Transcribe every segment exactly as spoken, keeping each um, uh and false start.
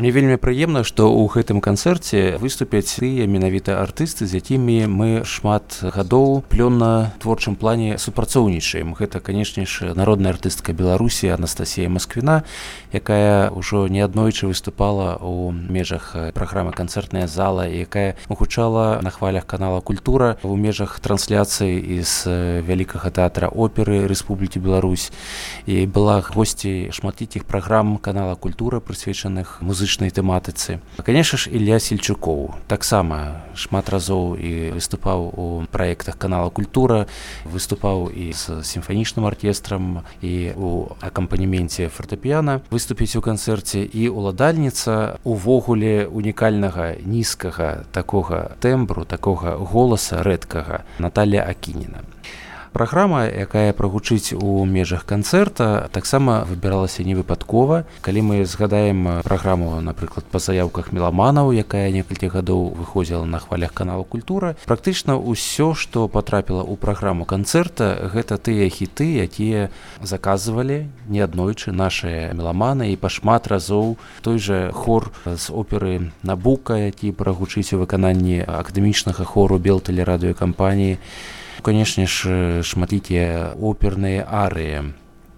Мне вельмі прыемна, што ў гэтым канцэрце выступяць тыя менавіта артысты, з якімі мы шмат гадоў плённа творчым плане супрацоўнічаем. Гэта, канешне ж, народная артыстка Беларусі Анастасія Масквіна, якая ўжо неаднойчы выступала ў межах праграмы «Канцэртная зала», якая гучала на хвалях канала «Культура» ў межах трансляцыі з вялікага тэатра оперы Рэспублікі Беларусь і была госцей шматлікіх праграм канала «Культура», прысвечаных музычнай тэматыцы. Канешне ж, Ілля Сельчукоў таксама шмат разоў і выступаў у праектах канала «Культура», выступаў і з сімфанічным аркестрам, і ў акампанеменце фартэпіяна выступіць у канцэрце, і ўладальніца увогуле унікальнага нізкага такога тэмбру, такога голаса рэдкага Наталля Акініна. Праграма, якая прагучыць у межах канцэрта, таксама выбіралася невыпадкова. Калі мы згадаем праграму, напрыклад, па заяўках меламанаў, якая некалькі гадоў выходзіла на хвалях канала «Культура», практычна ўсё, што патрапіла ў праграму канцэрта, гэта тыя хіты, якія заказвалі неаднойчы нашыя меламаны, і па шмат разоў той жа хор з оперы «Набука», які прагучыць у выкананні акадэмічнага хору Белтэлерадыёкампаніі. Канешне ж, шматлікія оперныя арыі.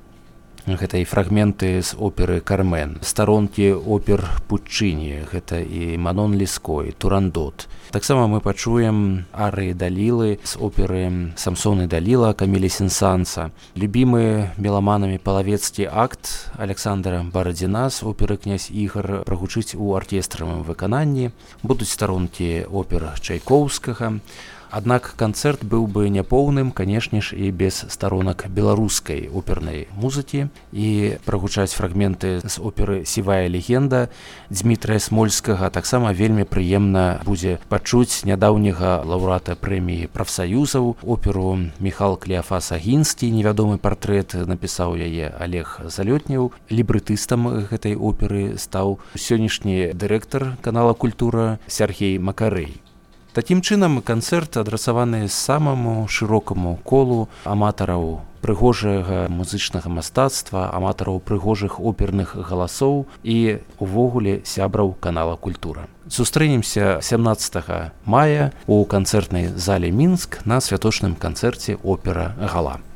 Гэта і фрагменты з оперы «Кармен», старонкі опер Пуччіні, гэта і Манон Леско, і Турандот. Таксама мы пачуем арыі Далілы з оперы «Самсон і Даліла» Камілі Сен-Санса. Любімы меламанамі палавецкі акт Александра Барадзіна з оперы «Князь Ігар» прагучыць у аркестравым выкананні. Будуць старонкі опер Чайкоўскага. Аднак канцэрт быў бы няпоўным, канешне ж, і без старонак беларускай опернай музыкі. І прагучаць фрагменты з оперы «Сівая легенда» Дзмітрая Смольскага. Таксама вельмі прыемна будзе пачуць нядаўняга лаўрэата прэміі прафсаюзаў оперу Міхал Клеафас Агінскі, невядомы партрэт, напісаў яе Олег Залётнеў. Лібрэтыстам гэтай оперы стаў сённяшні дырэктар канала «Культура» Сяргей Макарэй. Такім чынам, канцэрт адрасаваны самаму шырокаму колу аматараў прыгожага музычнага мастацтва, аматараў прыгожых оперных галасоў і увогуле сябраў канала «Культура». Сустрэнемся сямнаццатага мая ў канцэртнай зале «Мінск» на святочным канцэрце «Опера Гала».